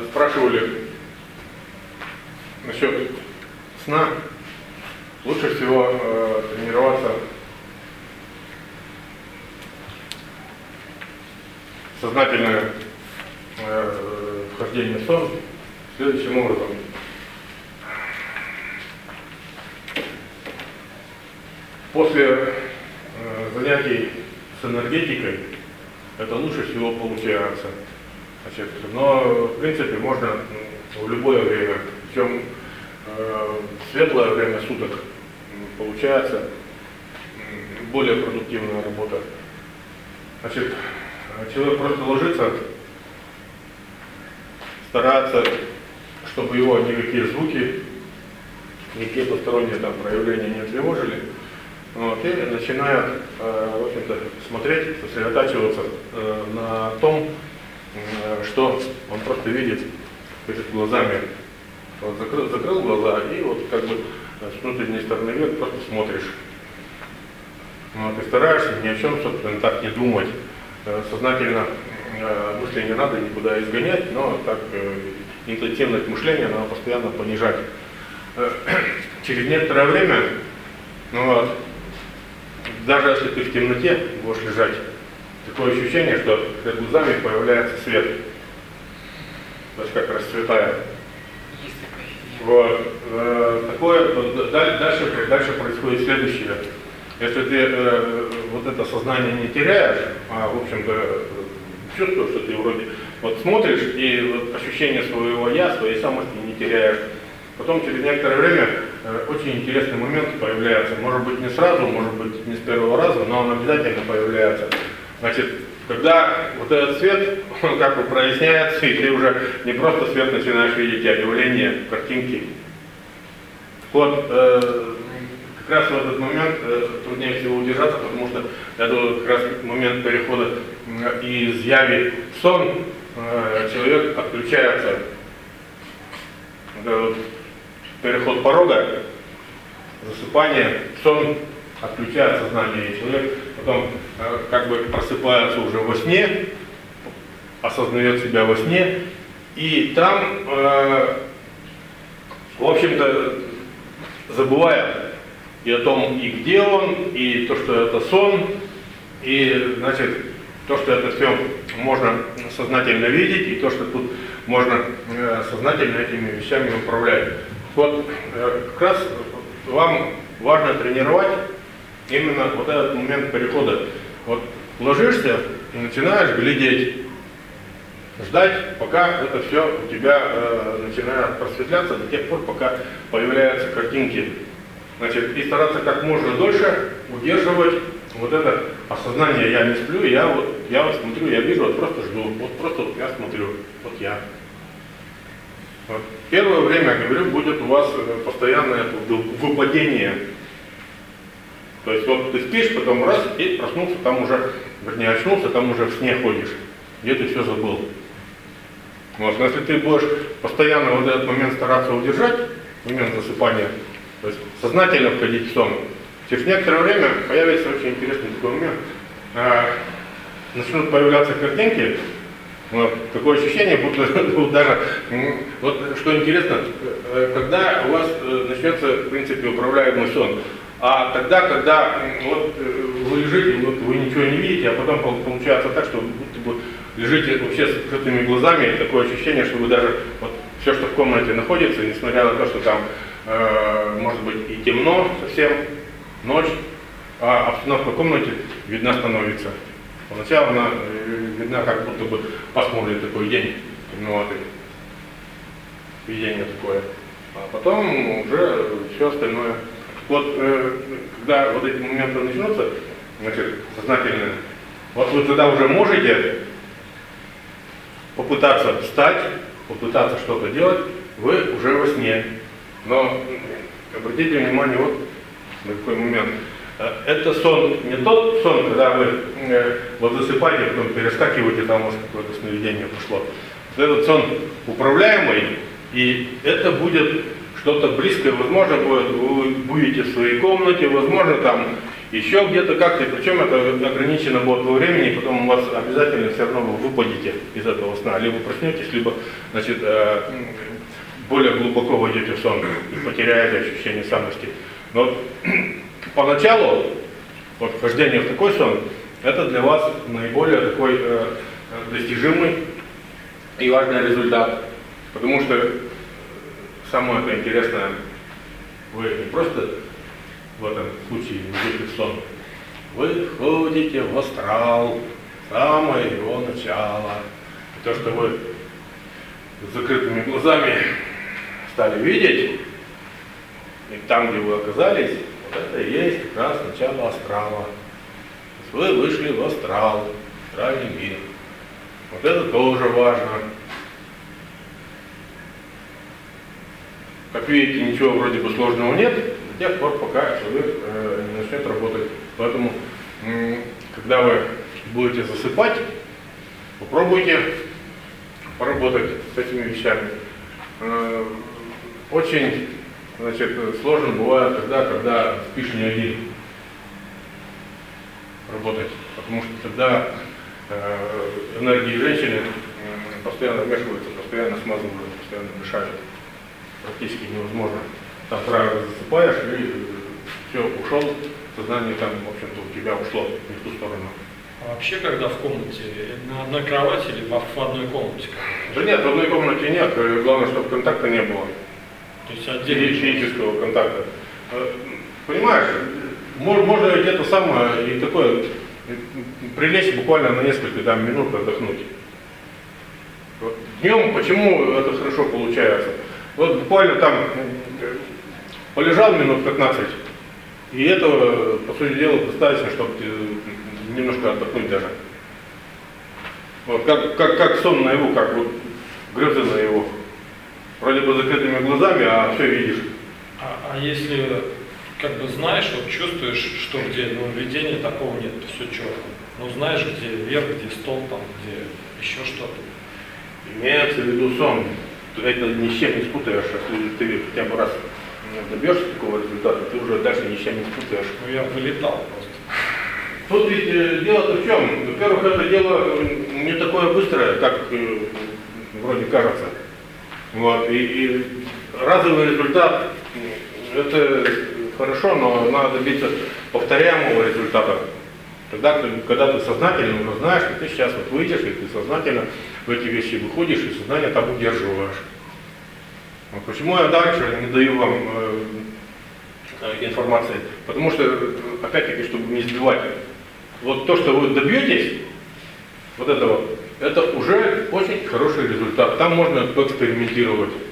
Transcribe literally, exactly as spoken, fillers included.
э, спрашивали насчет сна. Лучше всего э, тренироваться сознательное э, вхождение в сон следующим образом. После э, занятий с энергетикой это лучше всего получается. Значит, но в принципе можно в любое время, причем э, светлое время суток получается более продуктивная работа. Значит, человек просто ложится, старается, чтобы его никакие звуки, никакие посторонние там проявления не тревожили. Вот, и начинает, э, в общем-то, смотреть, сосредотачиваться э, на том, э, что он просто видит перед глазами. Вот, закрыл, закрыл глаза и вот как бы с внутренней стороны вверх просто смотришь. Вот, и стараешься ни о чем, собственно, так не думать. Э, сознательно э, мысли не надо никуда изгонять, но так э, интенсивность мышления надо постоянно понижать. Э, через некоторое время, ну вот, даже если ты в темноте будешь лежать, такое ощущение, что перед глазами появляется свет. То есть как расцветает. Вот. Э, такое, дальше, дальше происходит следующее. Если ты э, вот это сознание не теряешь, а в общем-то чувствуешь, что ты вроде вот смотришь и вот ощущение своего я, своей самости не теряешь. Потом через некоторое время э, очень интересный момент появляется. Может быть не сразу, может быть не с первого раза, но он обязательно появляется. Значит, когда вот этот свет, он как бы проясняется, и ты уже не просто свет начинаешь видеть, а явление, картинки. Вот э, как раз в этот момент э, труднее всего удержаться, потому что это как раз момент перехода э, из яви в сон, э, человек отключается. Это переход порога, засыпание, сон, отключает сознание, и человек потом э, как бы просыпается уже во сне, осознает себя во сне, и там, э, в общем-то, забывая и о том, и где он, и то, что это сон, и, значит, то, что это все можно сознательно видеть, и то, что тут можно э, сознательно этими вещами управлять. Вот э, как раз вам важно тренировать именно вот этот момент перехода. Вот ложишься и начинаешь глядеть, ждать, пока это все у тебя э, начинает просветляться, до тех пор, пока появляются картинки. Значит, и стараться как можно дольше удерживать вот это осознание: я не сплю, я вот, я вот смотрю, я вижу, вот просто жду, вот просто вот я смотрю, вот я. Вот. Первое время, я говорю, будет у вас постоянное выпадение. То есть вот ты спишь, потом раз, и проснулся, там уже, вернее, очнулся, там уже в сне ходишь, где ты все забыл. Вот. Но если ты будешь постоянно вот этот момент стараться удержать, момент засыпания, то есть сознательно входить в сон, через некоторое время появится очень интересный такой момент. А, начнут появляться картинки. Вот, такое ощущение, будто вот, даже, вот что интересно, когда у вас начнется, в принципе, управляемый сон, а тогда, когда вот, вы лежите, вот, вы ничего не видите, а потом получается так, что будто бы лежите вообще с открытыми глазами, такое ощущение, что вы даже, вот, все, что в комнате находится, несмотря на то, что там, э, может быть, и темно совсем, ночь, а обстановка в комнате видна становится. Поначалу она видна как будто бы пасмурный такой день, темноватый, видение такое, а потом уже все остальное. Вот э, когда вот эти моменты начнутся, значит, сознательные, вот вы тогда уже можете попытаться встать, попытаться что-то делать, вы уже во сне. Но обратите внимание вот на какой момент. Это сон, не тот сон, когда вы э, вот засыпаете, потом перескакиваете, там у вас какое-то сновидение пошло. Вот этот сон управляемый, и это будет что-то близкое, возможно, будет, вы будете в своей комнате, возможно, там еще где-то как-то, причем это ограничено будет во времени, потом у вас обязательно все равно вы выпадете из этого сна, либо проснетесь, либо, значит, более глубоко войдете в сон и потеряете ощущение самости. Но поначалу, вот вхождение в такой сон, это для вас наиболее такой э, достижимый и важный результат. Потому что самое это интересное, вы не просто в этом случае идете в сон, вы входите в астрал, самое его начало. И то, что вы с закрытыми глазами стали видеть, и там, где вы оказались, вот это и есть как раз начало астрала. То есть вы вышли в астрал, астральный мир. Вот это тоже важно. Как видите, ничего вроде бы сложного нет, до тех пор, пока человек э, не начнет работать. Поэтому, э, когда вы будете засыпать, попробуйте поработать с этими вещами. Э, очень, значит, сложно бывает тогда, когда спишь не один работать, потому что тогда э, энергии женщины э, постоянно вмешиваются, постоянно смазывают, постоянно мешают. Практически невозможно. Там правильно засыпаешь и все, ушел, сознание там, в общем-то, у тебя ушло не в ту сторону. А вообще, когда в комнате, на одной кровати или в, в одной комнате? Да нет, в одной комнате нет, главное, чтобы контакта не было. То есть отдельно физического контакта. Понимаешь, можно ведь это самое и такое, прилечь буквально на несколько там, минут отдохнуть. Днем почему это хорошо получается? Вот буквально там полежал минут пятнадцать, и этого, по сути дела, достаточно, чтобы немножко отдохнуть даже. Вот, как, как, как сон наяву, как вот грезы наяву. Вроде бы закрытыми глазами, а все видишь. А, а если как бы знаешь, вот чувствуешь, что где, ну, видения такого нет, все четко. Ну знаешь, где верх, где стол, там, где еще что-то. Имеется в виду сон. Ты это ни с чем не спутаешь, если ты хотя бы раз добьешься такого результата, ты уже дальше ни с чем не спутаешь. Ну я вылетал просто. Тут ведь дело-то в чем? Во-первых, это дело не такое быстрое, как э, вроде кажется. Вот. И, и разовый результат это хорошо, но надо добиться повторяемого результата. Тогда, когда ты сознательно уже знаешь, что ты сейчас вот выйдешь, и ты сознательно в эти вещи выходишь, и сознание там удерживаешь. Вот почему я дальше не даю вам э, э, информации? Потому что, опять-таки, чтобы не сбивать, вот то, что вы добьетесь, вот это вот, это уже очень хороший результат. Там можно поэкспериментировать.